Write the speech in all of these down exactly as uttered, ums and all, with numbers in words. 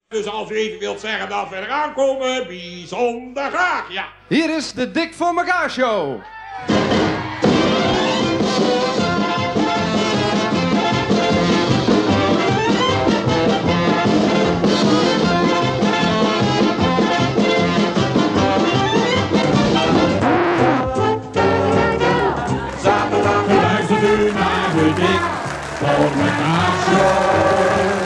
Dus als u even wilt zeggen dat we eraan komen, bijzonder graag, ja. Hier is de Dik voor elkaar show. Zaterdag luistert u naar de Dik voor elkaar show.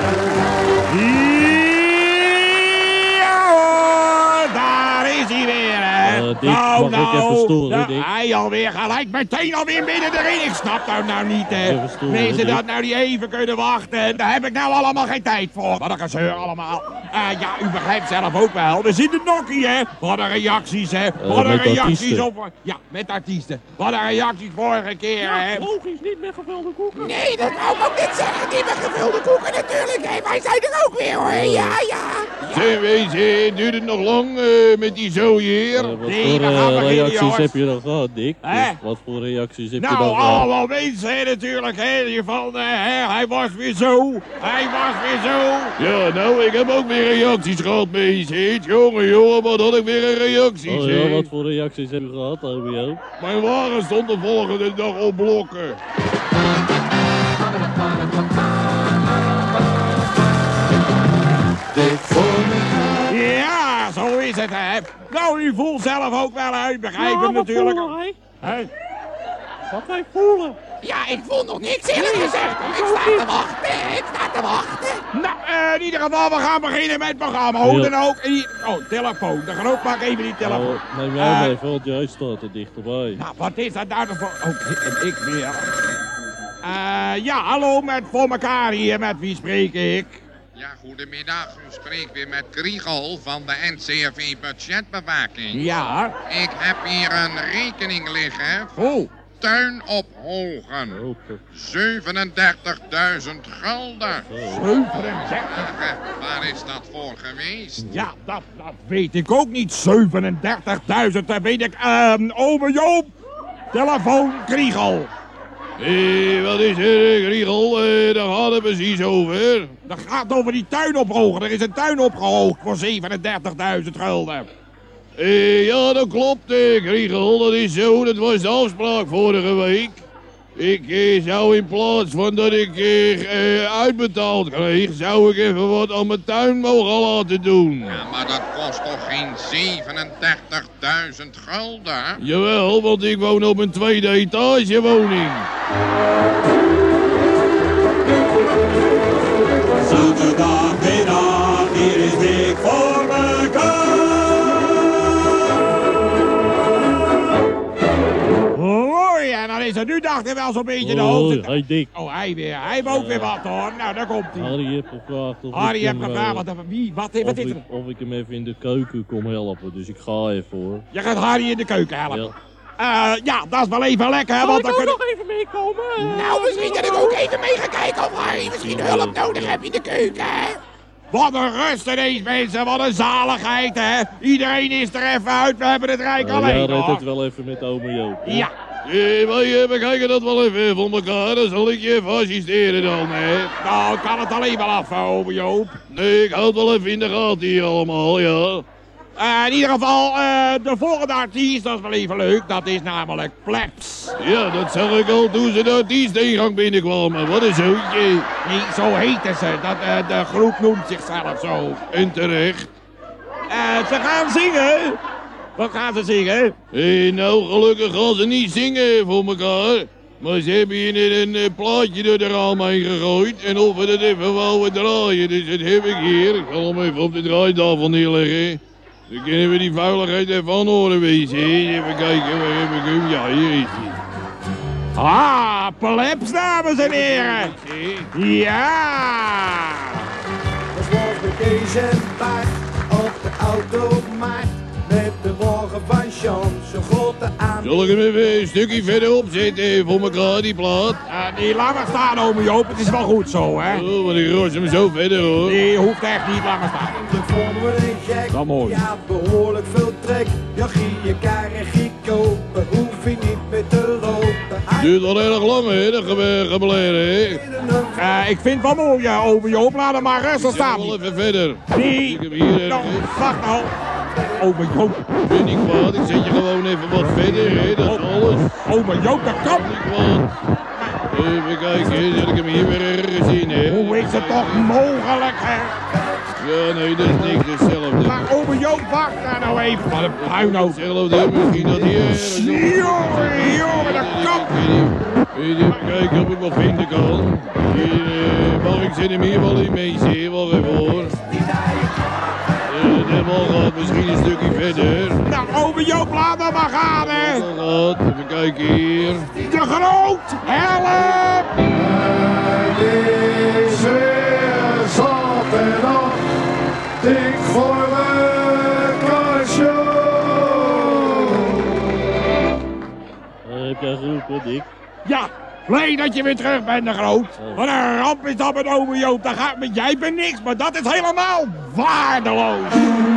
Uh, Dick, nou, mag nou, ik even storen, ja, Dick? Hij alweer gelijk meteen alweer midden erin. Ik snap dat nou niet, hè. Mensen dat nou niet even kunnen wachten. Daar heb ik nou allemaal geen tijd voor. Wat een gezeur allemaal. Uh, ja, u begrijpt zelf ook wel. We zitten nokkie, hè. Wat een reacties, hè. Wat een uh, reacties artiesten. op... Ja, met artiesten. Wat een reacties vorige keer, ja, hè. Logisch, niet met gevulde koeken. Nee, dat wou ik ook niet zeggen. Niet met gevulde koeken natuurlijk. Hè. Wij zijn er ook weer, hoor. Ja, ja. ja. Zeg, wezen, duurt het nog lang uh, met die zooi hier? Uh, wat Nee, voor uh, reacties heb je dan gehad, Dick? Hè? Wat voor reacties heb nou, je dan gehad? Nou, allemaal mensen hè, natuurlijk, hè, die van, uh, hè, hij was weer zo, hij was weer zo. Ja, nou, ik heb ook weer reacties gehad, mensen. Jongen, jongen, wat had ik weer een reacties, Oh hè? ja, wat voor reacties heb je gehad, O B O? Mijn wagen stond de volgende dag op blokken. Dik voor elkaar. Ja, zo is het, hè. Nou, u voelt zelf ook wel uit, begrijp het natuurlijk. Hè? Wat wij voelen? Ja, ik voel nog niks eerlijk gezegd. Ik sta te wachten, ik sta te wachten. Nou, uh, in ieder geval, we gaan beginnen met het programma. Hoe dan ook. Oh, telefoon. De groot maak even die telefoon. Oh, neem jij uh, even, want jij staat er dichterbij. Nou, wat is dat nou voor... Oh, en ik weer. Uh, ja, hallo, met voor elkaar hier. Met wie spreek ik? Ja, goedemiddag. U spreekt weer met Kriegel van de N C R V Budgetbewaking. Ja. Ik heb hier een rekening liggen. Oh. Tuin op Hogen. zevenendertigduizend gulden. zevenendertig? Waar is dat voor geweest? Ja, dat, dat weet ik ook niet. zevenendertigduizend, dat weet ik. Ehm, uh, ome Joop, telefoon Kriegel. Hé, hey, wat is er, Kriegel? Uh, daar gaat het precies over. Dat gaat over die tuin ophogen. Er is een tuin opgehoogd voor zevenendertigduizend gulden. Uh, ja, dat klopt, uh, Kriegel. Dat is zo. Dat was de afspraak vorige week. Ik uh, zou in plaats van dat ik uh, uh, uitbetaald kreeg, zou ik even wat aan mijn tuin mogen laten doen. Ja, maar dat kost toch geen zevenendertigduizend gulden? Jawel, want ik woon op een tweede etage woning. Zaterdagmiddag, hier is Dik voor elkaar. Hoi, en dan is het nu dacht ik wel zo'n beetje de hoofd. Hey Dick. Oh, hij weer. Hij heeft ook weer wat hoor. Nou, daar komt hij. Harry heeft gevraagd of Harry ik heeft hem, gevraagd, uh, wat, wie, wat, wat of, is ik, er? of ik hem even in de keuken kom helpen, dus ik ga even hoor. Je gaat Harry in de keuken helpen. Ja. Uh, ja, dat is wel even lekker, hè, Kan want ik dan ook kunnen... nog even meekomen? Nou, misschien dat ik ook even mee ga kijken of Harry misschien hulp nodig heeft in de keuken, hè? Wat een rust ineens, mensen. Wat een zaligheid, hè? Iedereen is er even uit. We hebben het rijk Uh, alleen, ja, red hoor. het wel even met ome Joop. Hè? Ja. Hé, wij bekijken dat wel even voor elkaar. Dan zal ik je even assisteren dan, hè. Nou, ik kan het alleen wel af, ome Joop. Nee, ik houd het wel even in de gaten hier allemaal, ja. Uh, in ieder geval, uh, de volgende artiest, dat is wel even leuk. Dat is namelijk Plebs. Ja, dat zag ik al toen ze de artiesteningang binnenkwamen. Wat een zootje. Nee, zo heten ze. Dat, uh, de groep noemt zichzelf zo. En terecht. Uh, ze gaan zingen. Wat gaan ze zingen? Hé, nou, gelukkig gaan ze niet zingen voor elkaar. Maar ze hebben hier net een uh, plaatje door de raam heen gegooid. En of we dat even wouden draaien. Dus dat heb ik hier. Ik zal hem even op de draaitafel neerleggen. Dan kunnen we die vuiligheid even aan horen wezen. Even kijken, waar heb ik hem? Ja, hier is hij. Ah, Plebs, dames en heren. Ja. Dat was de Kees en Bart op de automaat. Met de wagen van Chance, grote aan. Zal ik hem even een stukje verderop zetten voor elkaar, die plaat? Uh, die laat maar staan, ome Joop. Het is wel goed zo, hè? Oh, maar ik roos hem zo verder, hoor. Die hoeft echt niet langer staan. De vonden we een gek. Dat mooi. Ja, behoorlijk veel trek. Jochie, je kar en giek. kopen, hoef je niet meer te lopen. Duurt al erg lang, hè, dat ge gebleven, hè. Uh, ik vind het wel mooi, uh, ome Joop. Laat hem maar rustig staan. Ik ga wel even verder. Nee, Ik heb hier nou, ergens. wacht nou. Ome Joop. Ik ben niet kwaad, ik zet je gewoon even wat verder, hè, dat is alles. Ome Joop, dat kan. Niet kwaad. Even kijken, zet ik hem hier weer ergens in, hè. Hoe is het toch mogelijk, hè? Ja, nee, dat is niks, hetzelfde. Maar ome Joop, wacht daar nou even. Wat een puinhoop. Hetzelfde, misschien dat hier ergens. Jongen, jongen, dat kan. Even kijken of ik wat vinden kan. Hier, uh, mag ik zet hem hier wel in mee, zie wacht even hoor. Uh, de bal gaat misschien een stukje verder. Nou, ome Joop, laat hem maar gaan, hè. De bal gaat, even kijken hier. De Groot, help! Het is weer zaterdag, dik voor mekaar show. Uh, heb jij geroepen, Dick? Ja, blij dat je weer terug bent, de Groot. Wat een ramp is dat met ome Joop. Dat gaat met jij bent niks, maar dat is helemaal waardeloos.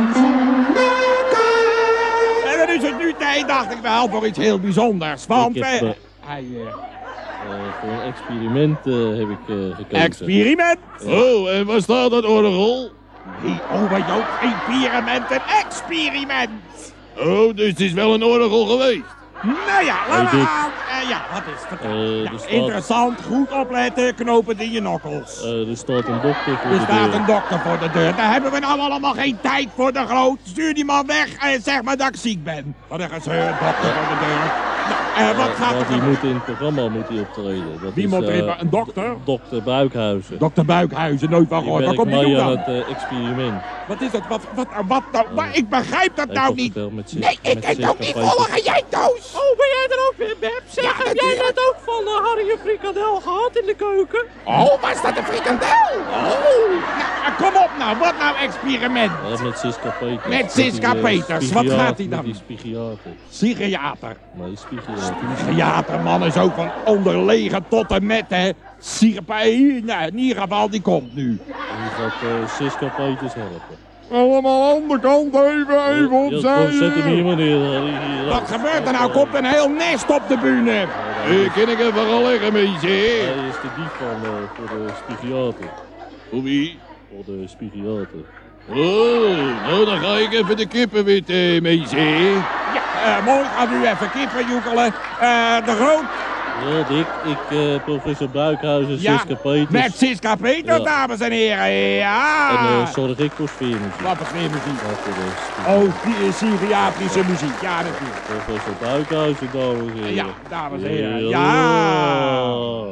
En dan is het nu tijd, dacht ik wel, voor iets heel bijzonders. Want Ik heb, eh, eh, hij, eh, Uh, voor een experiment uh, heb ik uh, gekozen. experiment. Oh, en waar staat dat orgel? Nee, ome Joop, experiment, een experiment. Oh, dus het is wel een orgel geweest. Nou ja, laten we Hey, Dick. gaan. Eh, ja, wat is het? Eh, Ja, er staat- interessant, goed opletten, knopen in je nokkels. Uh, er staat een dokter voor Er de staat deur. een dokter voor de deur. Daar hebben we nou allemaal geen tijd voor, de Groot. Stuur die man weg en zeg maar dat ik ziek ben. Wat een gezeur, dokter voor de deur. Nou, eh, wat Uh, gaat want er die gebeuren? moet in het programma moet hij optreden. Dat Wie is, moet er in? uh, Een dokter? Dokter Buikhuizen. Dokter Buikhuizen, nooit van Die gehoord. Waar werkt komt die mee doen aan dan? het uh, experiment. Wat is dat? Wat, wat, wat nou? Maar ik begrijp dat Heeft nou toch niet. verteld met Sis- Nee, ik met kan Sis ook niet Kapeten. volgen. Jij Toos. Oh, ben jij er ook weer, Beb? Zeg, Ja, heb jij natuurlijk. net ook van uh, Harry een frikandel gehad in de keuken? Oh, was dat een frikandel? Oh. Nou, kom op nou. Wat nou experiment? Uh, met Siska Peters. Met Siska die, uh, Peters. Wat spigiater- gaat hij dan? met Die spigiater. Psychiater. Nee, spigiater. Psychiater, man, is ook van onderlegen tot en met, hè. Psychiater, nou, in ieder geval, die komt nu. Die gaat uh, Siska Peters helpen. Allemaal aan de kant, even, even Ja, opzij. zet hem hier maar neer. Harry. Hier, Wat gebeurt er nou? Komt een heel nest op de bühne. Eh, kan ik even gaan leggen, meisje? Hij is de dief van uh, voor de spigiater. Voor wie? Voor de spigiater. Oh, nou dan ga ik even de kippen wit, eh, meisje. Ja, uh, mooi, gaat u even kippen joekelen. Uh, de Groot, Ja, Dick, ik, uh, professor Buikhuizen, ja, Siska Peters. met Siska Peters, Ja. dames en heren. Ja. En uh, zorg ik voor sfeermuziek. Wat voor muziek. Ja, voor de spigiater. Oh, die psychiatrische muziek. Ja, natuurlijk. Professor Buikhuizen, dames en heren. Ja, dames en heren. Ja. Ja.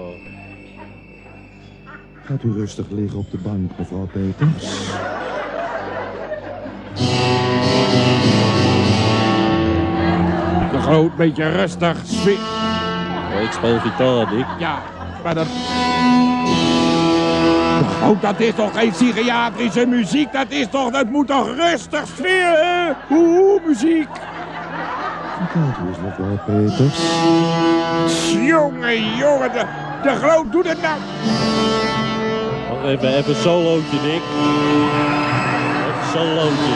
Gaat u rustig liggen op de bank, mevrouw Peters. De Groot, beetje rustig. Sfeer. Ja, ik speel gitaar, Dick. Ja, maar dat... Oh, dat is toch geen psychiatrische muziek? Dat is toch, dat moet toch rustig sfeer, hè? Oeh, muziek. Vertelt u eens, mevrouw Peters. Jongen, jongen, de, de Groot doet het nou. Wacht even, even een solootje, Dick. Even een solootje.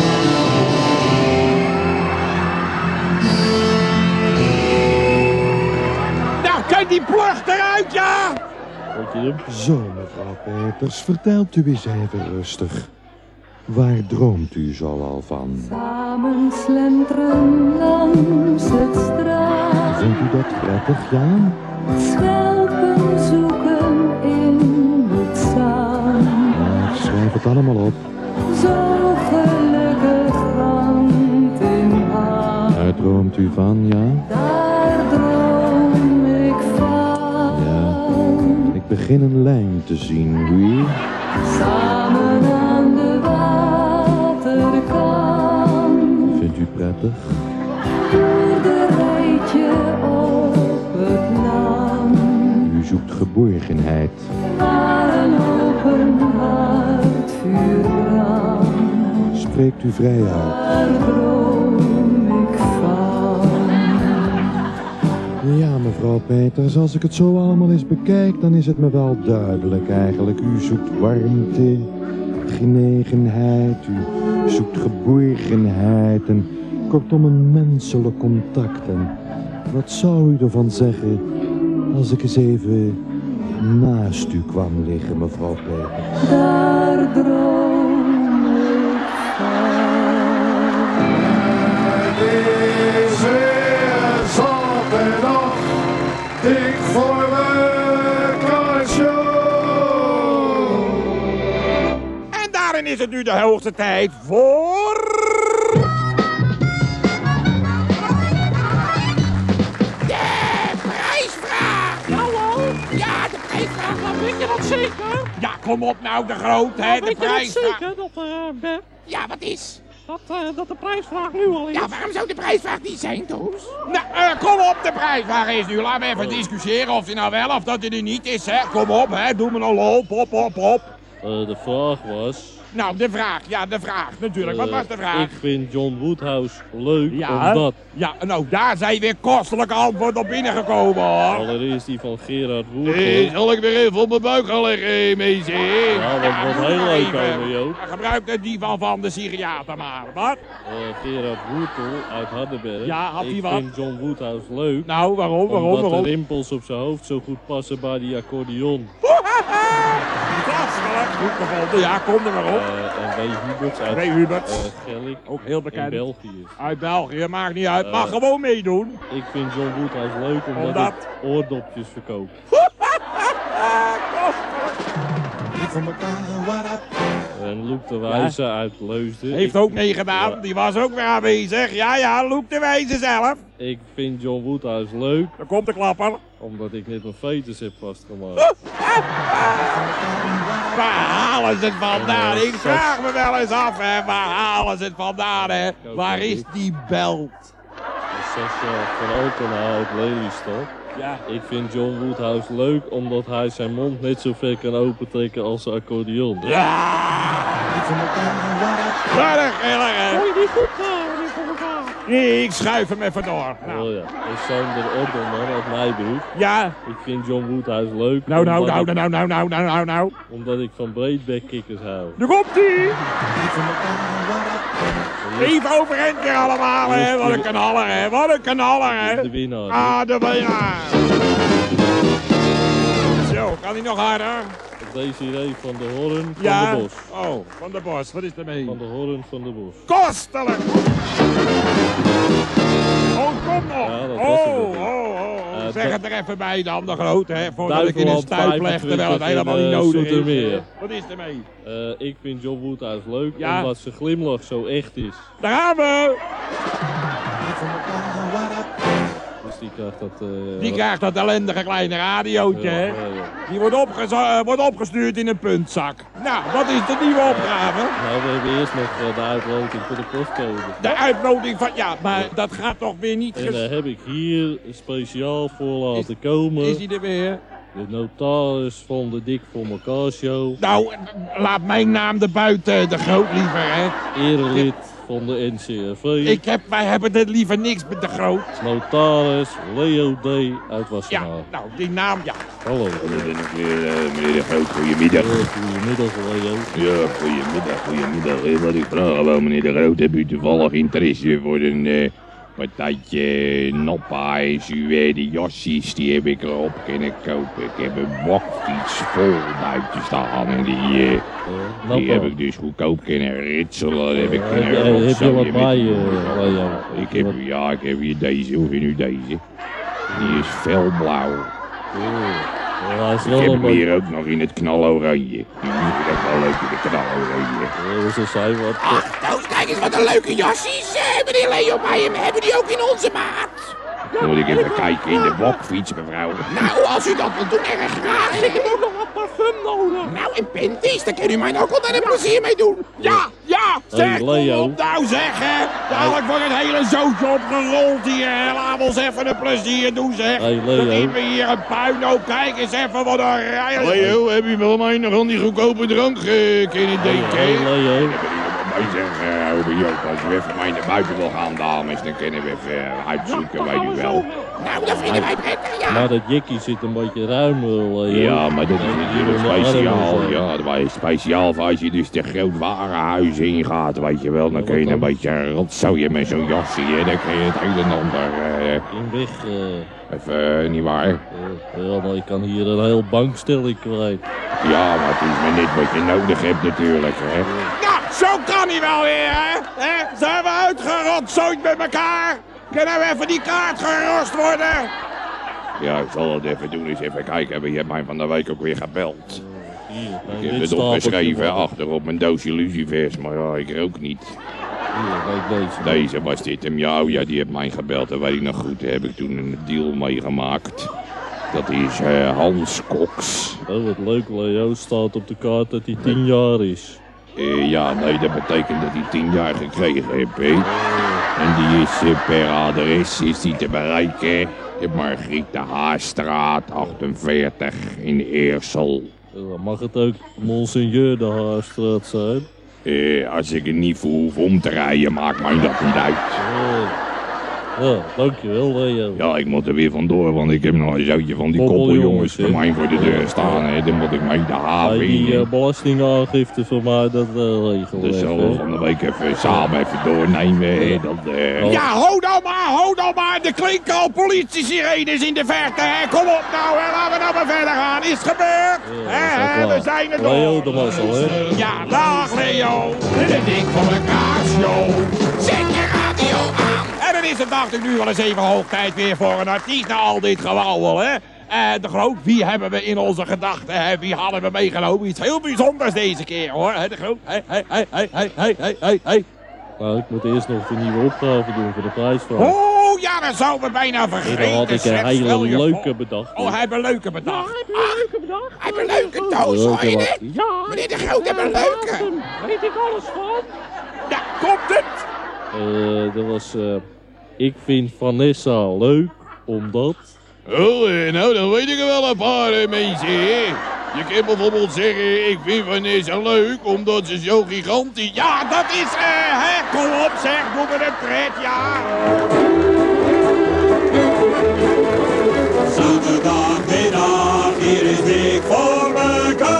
Nou, kijk die plucht eruit, ja! Vond je hem? Zo, mevrouw Peters, vertelt u eens even rustig. Waar droomt u zoal van? Samen slenteren langs het strand. Vindt u dat prettig, ja? Schelpen zoeken in het zand. Nou, schrijf het allemaal op. Zo gelukkig hand in hand. Daar droomt u van, ja? Daar droom ik van. Ja. Ik begin een lijn te zien, oui. Samen aan de waterkant. Vindt u prettig? Boerderijtje op het land. U zoekt geborgenheid. Waar een open hart vuur brandt. Spreekt u vrij uit. Daar droom ik van. Ja, mevrouw Peters, als ik het zo allemaal eens bekijk, dan is het me wel duidelijk eigenlijk. U zoekt warmte, genegenheid, u zoekt geborgenheid en kortom een menselijk contact. En wat zou u ervan zeggen als ik eens even naast u kwam liggen, mevrouw Peters? Daar droom ik van. Het is weer zaterdag, dik voor elkaar show. En daarin is het nu de hoogste tijd voor... De prijsvraag! Hallo? Ja, de prijsvraag. Nou, weet je dat zeker? Ja, kom op nou, de groot, hè, Nou, de weet je dat prijsvraag. zeker, dat, eh, Beb? Ja, wat is? Dat, eh, dat de prijsvraag nu al is? Ja, waarom zou de prijsvraag niet zijn, Toos? Nou, eh, kom op, de prijsvraag is nu. Laten we even discussiëren of die nou wel of dat die er niet is, hè. Kom op, hè, doe me een lol, pop, pop, pop. Uh, de vraag was... Nou, de vraag, ja, de vraag, natuurlijk. Wat uh, was de vraag? Ik vind John Woodhouse leuk, Ja, omdat... ja, nou, daar zijn weer kostelijke antwoord op binnengekomen, hoor. Allereerst die van Gerard Woertel. Hey, zal ik weer even op mijn buik gaan leggen, meisje? Ja, wat, wat heel leuk even. komen, Joop. Gebruik de die van, van de psychiater maar, wat? Uh, Gerard Woertel uit Hardenberg. Ja, had hij ik wat? vind John Woodhouse leuk. Nou, waarom, waarom, Omdat waarom? de rimpels op zijn hoofd zo goed passen bij die accordeon. Kostelijk, goed gevonden, ja, kom er maar op. Uh, en W. Huberts uit W. Huberts. uh, Gellik Ook heel in bekend. België. Uit België, maakt niet uit, Eh, mag gewoon meedoen. Ik vind John Woodhouse leuk omdat, Omdat? ik oordopjes verkoop. Dik voor elkaar, what up? En Loek de Wijze uit Leusden. Heeft Ik- ook meegedaan, Ja. die was ook weer aanwezig. Ja, ja, Loek de Wijze zelf. Ik vind John Woodhouse leuk Daar komt de klapper. omdat ik net mijn fetus heb vastgemaakt. Waar halen ze het vandaan? Eh, Ik vraag me wel eens af, hè. Waar halen ze het vandaan, hè? Waar is die belt? Sascha van Altena uit Lelystad. Ja. Ik vind John Woodhouse leuk omdat hij zijn mond net zo ver kan opentrekken als zijn accordeon. Ja! Wat een giller, hè? Hoor je niet goed, uh, meneer Van der Vaart? Nee, ik schuif hem even door. Nou. Oh ja, en Sander Ordelman uit Nijbroek. Ja? Ik vind John Woodhouse leuk Nou, nou, omdat, nou, ik, nou, nou, nou, nou, nou, nou. omdat ik van breedbekkikkers hou. Daar komt-ie! Even overeind weer allemaal, hè. Wat een kanaller, hè. Wat een kanaller, hè. De winnaar. Ah, de winnaar. Zo, kan hij nog harder? Desiree van de Horn van Ja. de Bos. Oh, van de Bos. Wat is er mee? Van de Horn van de Bos. Kostelijk! Oh, kom nog! Ja, dat was hem oh, natuurlijk. oh, oh, oh. Uh, Zeg da- het er even bij dan, de grote, hè. Voordat ik in een Duiveland stuip leg, terwijl het vijfentwintig helemaal in, niet eh, nodig is. Zoetermeer. Wat is er mee? Uh, ik vind John Woodhouse leuk Ja. omdat zijn glimlach zo echt is. Daar gaan we! Dus die krijgt dat... uh, Die krijgt dat ellendige kleine radiootje, ja, hè. ja, ja. Die wordt, opgez- eh, wordt opgestuurd in een puntzak. Nou, wat is de nieuwe opgave? Nou, we hebben eerst nog uh, de uitloting voor de postcode. De uitnodiging van... Ja, maar dat gaat toch weer niet... En ges- daar heb ik hier speciaal voor laten komen. Is hij er weer? De notaris van de Dik voor elkaar show. Nou, laat mijn naam er buiten, de groot liever, hè. Erelid van de N C R V. Ik heb, wij hebben dit liever niks met de groot. Notaris Leo D. uit Ja, Wassenaar. nou, die naam, ja. Hallo. Weer, eh, meneer de Groot, goedemiddag. Uh, goedemiddag Leo. Ja, goedemiddag, goedemiddag. Eh, Wat ik vraag wel, meneer de Groot, hebt u toevallig interesse voor een eh, partijtje noppa en suède jassies? Die heb ik erop kunnen kopen. Ik heb een bakfiets vol buiten staan en die, eh, Uh, die heb ik dus goedkoop kunnen ritselen. Dat heb ik Uh, kunnen heb je- heb je rotzooien wat met bij die- je, Leo? Ik heb, ja, ik heb hier deze, hoe vind u deze? Die is felblauw. Ja, hij is Ik wel heb een hem beetje... hier ook nog in het knaloranje. Die vind ik ook wel leuk in de knaloranje. Uh, zo zei wat. Ach, nou, kijk eens wat een leuke jassies, eh, meneer Leo bij hem. Hebben die ook in onze maat? Moet ik even kijken in de bakfiets, mevrouw. Nou, als u dat wilt doen, erg graag. Ik heb ook nog wat parfum nodig. Nou, en Penties, daar kan u mij ook altijd een plezier mee doen. Ja, ja, zeg, Hey, kom Leo. op nou, zeg, hè. Dadelijk wordt het hele zootje opgerold hier, hè. Laat ons even een plezier doen, zeg. Hey, Leo. Dan hebben we hier een puinhoop. Kijk eens even wat een rij. Leo, heb je wel mij nog aan die goedkope drank uh, kunnen denken? Hey, Leo. Ik heb er hier op mijn Ik zeg, uh, over Joop, als u even mij naar buiten wil gaan, dames, dan kunnen we even uh, uitzoeken, weet u wel. Nou, dat vinden wij prettig, ja. Maar dat jekkie zit een beetje ruim, wel. Uh, Ja, maar dat is natuurlijk hier onder speciaal. armen, Ja, dat is speciaal voor als je dus de groot warenhuis ingaat, weet je wel. Dan kun je een beetje rotzooien met zo'n jasje, hè. Dan kun je het een en ander... Uh, In weg. Uh, even, uh, niet waar? uh, ja, maar ik kan hier een heel bankstelling kwijt. Ja, maar het is maar net wat je nodig hebt natuurlijk, hè. Nou, zo kan hij wel weer, hè? hè? Zijn we uitgerotzooid met elkaar? Kunnen we even die kaart gerost worden? Ja, ik zal het even doen, eens even kijken. Je hebt mij van de week ook weer gebeld. Hier, Ik een heb het witstapeltje opgeschreven van- achter op mijn doosje lucifers, maar ja, ik rook niet. Hier, kijk deze. Deze was dit hem. Ja, oh ja, die heeft mij gebeld. Dat weet ik nog goed. Daar heb ik toen een deal meegemaakt. Dat is uh, Hans Cox. Oh, wat leuk, Leo. Staat op de kaart dat hij tien jaar is. Uh, ja, nee, dat betekent dat hij tien jaar gekregen heeft, hè. En die is uh, per adres is die te bereiken. De Margriete Haarstraat, achtenveertig in Eersel. Uh, mag het ook Monseigneur de Haarstraat zijn? Uh, als ik er niet voor hoef om te rijden, maakt mij dat niet uit. Uh, ja, dankjewel, Leo. Ja, ik moet er weer vandoor, want ik heb nog een zoutje van die Koppeljongens, koppeljongens bij hè? mij voor de deur staan. Hè. Dan moet ik mee de haven Hey, die in. uh, belastingaangifte van mij, dat uh, regelen we Dus even, zullen we hè? van de week even samen even doornemen. Hè. Dat, uh... Ja, ho nou maar, ho nou maar. De klinken al politie-sirenes in de verte, hè. Kom op nou, hè. Laten we nou maar verder gaan. Is het gebeurd? Ja, hè, dat is hè, wel we zijn er Leo de door. mazzel, hè? Ja, dag Leo. De dik voor elkaar show. Zet je radio aan. En dan is het dacht ik nu wel eens even hoog tijd weer voor een artiest na al dit gewauwel, hè. En de Groot, wie hebben we in onze gedachten, hè? Wie hadden we meegenomen? Iets heel bijzonders deze keer, hoor. Hè, de Groot, hé, hé, hé, hé, hé, hé, hé, hé, hé. Nou, ik moet eerst nog een nieuwe opgave doen voor de prijsvraag. Oh, ja, dat zouden we bijna vergeten. En dan had ik een zeg, stel hele je leuke voor. bedacht. Oh, hij heeft een leuke bedacht. Heb je een leuke bedacht? Hij heeft een leuke doos, Ja, hoor je ik heb dit? Ja. Meneer de Groot heeft een leuke. Daar weet ik alles van. Ja, komt het? Eh, dat was... eh, ik vind Vanessa leuk, omdat... Oh, eh, nou, dan weet ik er wel een paar eh, mensen, hè. Je kan bijvoorbeeld zeggen, ik vind Vanessa leuk, omdat ze zo gigantisch... Ja, dat is, eh, hè, kom op zeg, doe me een pret, ja. Zaterdagmiddag, hier is dik voor mekaar.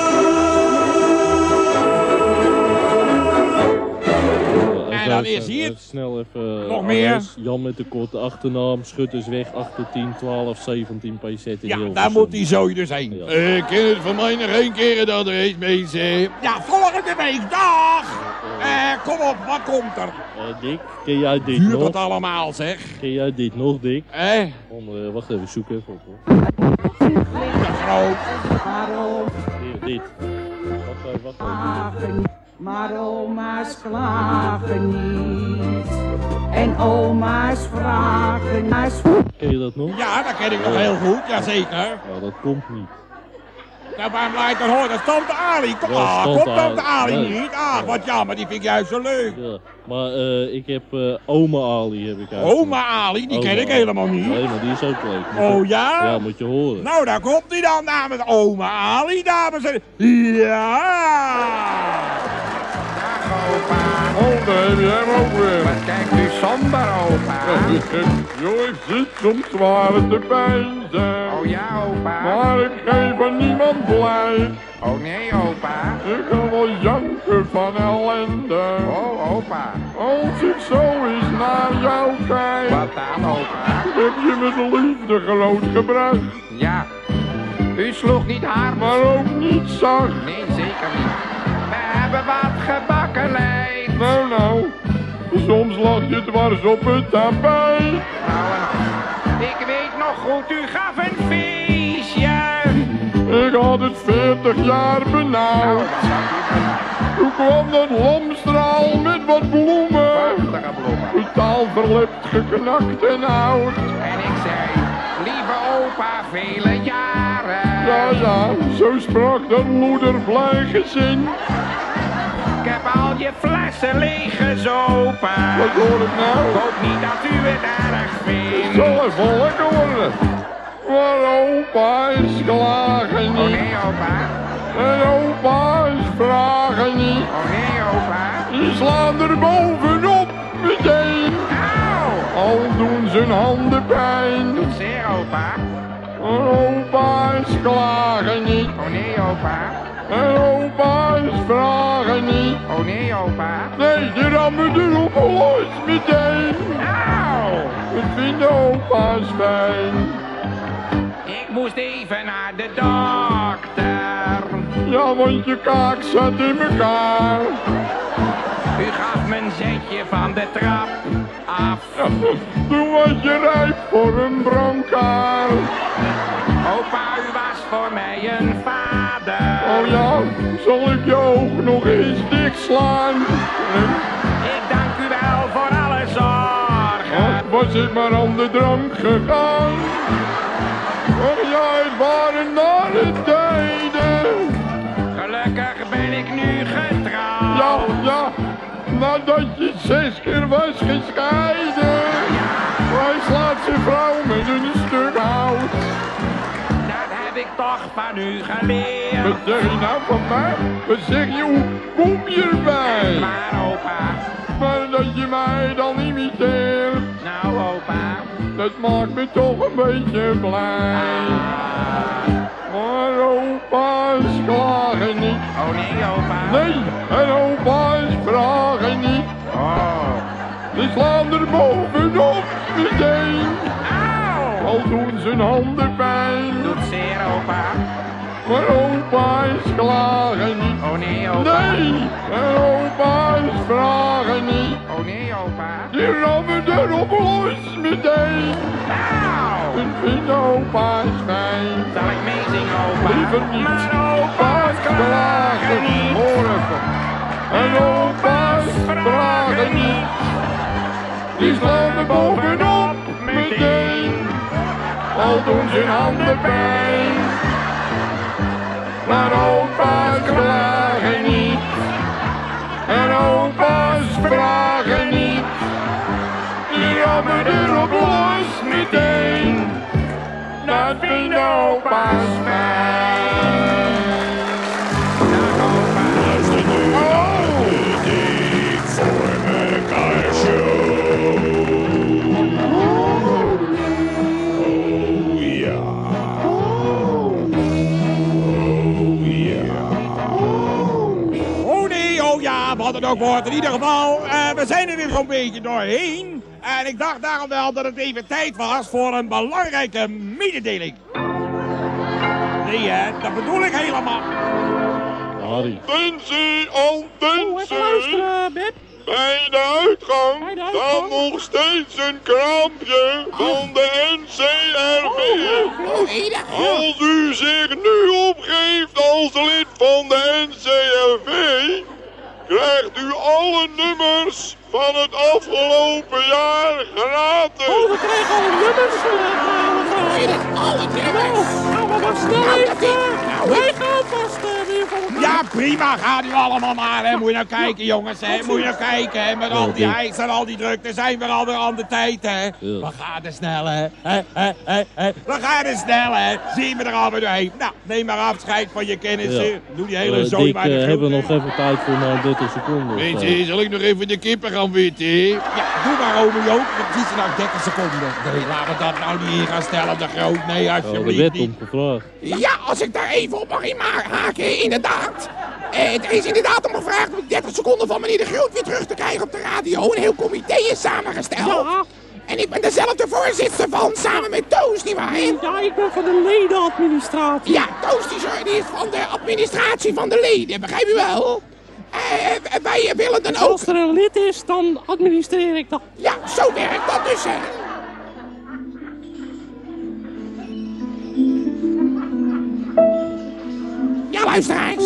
En dan is hier... Snel even... Nog meer? adres. Jan met de korte achternaam, Schuttersweg achttien twaalf zeventien P Z in Ja, Hilversum. daar moet die zooi dus heen. Ja. Eh, ken het van mij nog één keer het adres, mensen. Ja, volgende week, dag. Eh, kom op, wat komt er? Eh, Dick, ken jij dit Duurt nog? dat allemaal, zeg? Ken jij dit nog, Dick? Eh, Om, eh, wacht even, zoek even op, hoor. de Groot. Hier, dit. Wacht even, wacht even. Klagen, maar oma's klagen niet. En oma's vragen naar Ken je dat nog? Ja, dat ken ik nog heel goed, jazeker. Nou, dat komt niet. Nou, waarom laat je dan horen? Dat is Tante Ali. Kom, Ja, ah, Tante komt Tante Ali. Ali Nee. niet? Ah, wat jammer, die vind ik juist zo leuk. Ja, maar eh, ik heb eh, oma Ali, heb ik eigenlijk. Oma Ali, die Oma ken ik Ali. helemaal niet. Nee, maar die is ook leuk. Moet Oh je- ja? Ja, moet je horen. Nou, daar komt hij dan, dames en oma Ali, dames en Ja! Oh, daar heb jij hem ook weer. Wat kijkt u somber, opa? Jo, ik zit soms zwaar te pijnzen. Oh ja, opa. Maar ik geef er niemand blij. Oh nee, opa. Ik ga wel janken van ellende. Oh, opa. Als ik zo eens naar jou kijk, Wat dan, opa? heb je met liefde grootgebracht. Ja. U sloeg niet hard. Maar ook niet zacht. Nee, zeker niet. We hebben wat gebakken, leid. Nou, nou. Soms lag je dwars op het tapijt. Nou, en ik weet nog goed, u gaf een feestje. Ik had het veertig jaar Nou, benauwd. wat had u gedaan? Toen kwam dat lomstraal met wat bloemen. Prachtige bloemen. Totaal verlipt, geknakt en oud. En ik zei, lieve opa, vele jaren. Ja, ja, zo sprak dat moederblij gezin. Ik heb al je flessen leeggezopen. Wat hoor ik nou? Ik hoop niet dat u het erg Het vindt. zal even lekker worden. Maar opa is klagen Oh niet. nee, opa. En opa is vragen niet. Oh nee, opa. Die slaat slaan er bovenop meteen. Al doen zijn handen pijn. Doet zeer, opa. Opa's klagen niet. Oh nee, opa. En opa's vragen niet. Oh nee, opa. Nee, die rammen erop los meteen. Auw. Dat vinden opa's fijn. Ik moest even naar de dokter. Ja, want je kaak zat in elkaar. U gaf me een zetje van de trap af. Ja, toen was je rijp voor een brancard. Opa, u was voor mij een vader. Oh ja, zal ik je oog nog eens dichtslaan? Ik dank u wel voor alle zorgen. Ach, was ik maar aan de drank gegaan. Och ja, het waren nare tijden. Gelukkig ben ik nu getrouwd. Ja, ja, nadat je zes keer was gescheiden. Hij slaat zijn vrouw met een stuk hout. Dat heb ik toch van u geleerd. Wat zeg je nou van mij? Wat zeg je, hoe kom je erbij? Maar opa. Maar dat je mij dan imiteert. Nou opa. Dat maakt me toch een beetje blij. Maar opa's klagen niet. Oh nee, opa. Nee, en opa's vragen niet. Oh. Ze slaan er bovenop meteen. Auw. Al doen zijn handen pijn. Doet zeer, opa. Maar opa's klagen niet. Oh nee, opa. Nee, en opa's vragen niet. Oh nee, opa. Die rammen erop los meteen. Auw. Dat vinden opa's fijn. Zal ik meezingen, opa? Liever niet. Maar opa's klagen niet. Hoor even. En opa's vragen niet. Die slaan er bovenop meteen. Al doen zijn handen pijn. Maar opa's klagen niet. En opa's vragen niet. Die rammen erop los meteen. Dat vinden opa's fijn. Luister nu naar de Dik voor mekaar show. Oh ja. Oh ja. Oh nee, oh ja, wat het ook wordt. In ieder geval, uh, we zijn er weer zo'n beetje doorheen. En ik dacht daarom wel dat het even tijd was voor een belangrijke mededeling. Nee, hè, dat bedoel ik helemaal. Harry. Attentie, attentie. Luisteren, Beb. Bij de uitgang Bij de staat uitgang? nog steeds een kraampje van de N C R V. Als u zich nu opgeeft als lid van de N C R V, krijgt u alle nummers van het afgelopen jaar gratis. Oh, we krijgen al nummers. Wil je dat alle nummers? Nou, maar wat snel even. Wij gaan vast weer van elkaar. Ja, prima, gaat u allemaal maar. Hè. Moet je nou kijken, jongens. Hè. Moet je nou kijken. Hè. Met al die hijs en al die drukte zijn we alweer aan de tijd. Hè. We gaan er snel, hè. Hè, hè, hè, hè. We gaan er snel, hè. Zien we er alweer doorheen. Nou, neem maar afscheid van je kennissen. Ja. Doe die hele Uh, zooi Dick, maar de uh, groet, hebben we hè. nog even tijd voor maar dertig seconden. Weet of, je, zal ik nog even de kippen gaan witten? Ja, doe maar, ome Joop. Precies nou dertig seconden. Nee, laten we dat nou niet in gaan stellen, de groot. Nee, uh, de alsjeblieft wet niet. om gevraagd. Ja, als ik daar even op mag inhaken, inderdaad. Eh, er is inderdaad om gevraagd om dertig seconden van meneer De Groot weer terug te krijgen op de radio. Een heel comité is samengesteld. Ja. En ik ben er zelf de voorzitter van, samen met Toos, nietwaar? Ja, ik ben van de ledenadministratie. Ja, Toos die is- die is van de administratie van de leden, begrijp u wel? Eh, wij willen dan ook... Als er een lid is, dan administreer ik dat. Ja, zo werkt dat dus, hè. Ja, luisteraars.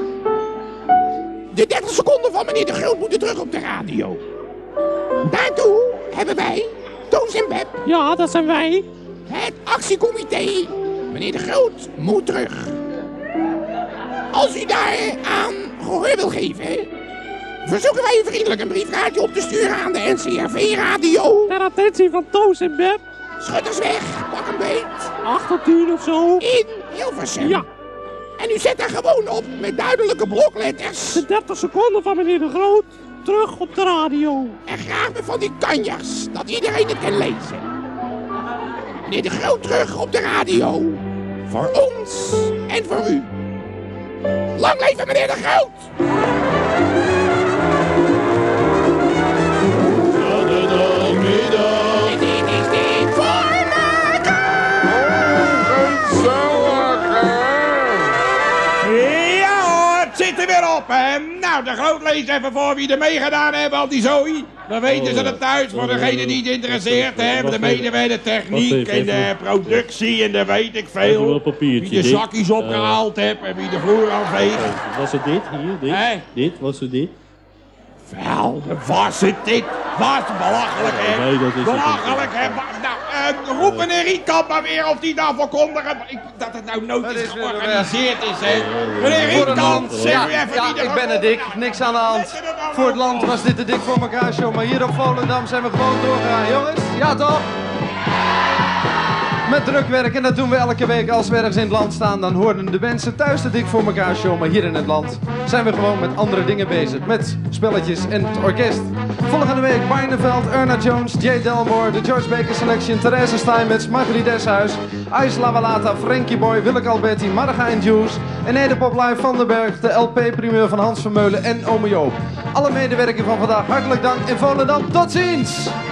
De dertig seconden van meneer De Groot moeten terug op de radio. Daartoe hebben wij, Toos en Beb, Ja, dat zijn wij. het actiecomité. Meneer De Groot moet terug. Als u daar aan gehoor wil geven, verzoeken wij u vriendelijk een briefkaartje op te sturen aan de N C R V-radio. Ter attentie van Toos en Beb. Schutters weg, pak een beet. Achtertuin of zo. In Hilversum. Ja. En u zet er gewoon op met duidelijke blokletters. De dertig seconden van meneer De Groot. Terug op de radio. En graag met van die kanjers, dat iedereen het kan lezen. Meneer De Groot terug op de radio. Voor ons en voor u. Lang leven meneer De Groot! Zaterdagmiddag. En dit is dit voor ja hoor, het zit er weer op, hè. Nou, De Groot leest even voor wie er meegedaan hebben, al die zooi. Dan weten ze het thuis, voor degene die het interesseert, hè. De medewerker, de techniek en de productie en de weet ik veel. Wie de zakjes opgehaald heeft en wie de vloer aanveegt. Was het dit hier? Dit? Hè? Dit? Was het dit? Wel, was het dit? Was het belachelijk, hè? Nee, dat is het belachelijk, hè? Nou, uh, roep meneer Rietkamp maar weer of die daarvoor kondigen. Ik, dat het nou nooit is georganiseerd is, hè? Meneer Rietkamp, zeg ja, u even ja, wie er ik ben het dik. Niks aan de hand. Voor het land was dit de Dik voor elkaar show. Maar hier op Volendam zijn we gewoon doorgegaan, jongens. Ja, toch? Met drukwerk, en dat doen we elke week als we ergens in het land staan. Dan horen de mensen thuis de Dik voor elkaar show. Maar hier in het land zijn we gewoon met andere dingen bezig. Met spelletjes en het orkest. Volgende week Barneveld, Erna Jones, Jay Delmore, de George Baker Selection, Therese Steinmetz, Margriet Deshuis, Ice Lavalata, Frankie Boy, Willeke Alberti, Marga en Juice, en Edepop Live van den Berg, de L P-primeur van Hans Vermeulen en Ome Joop. Alle medewerkers van vandaag hartelijk dank in Volendam. Tot ziens!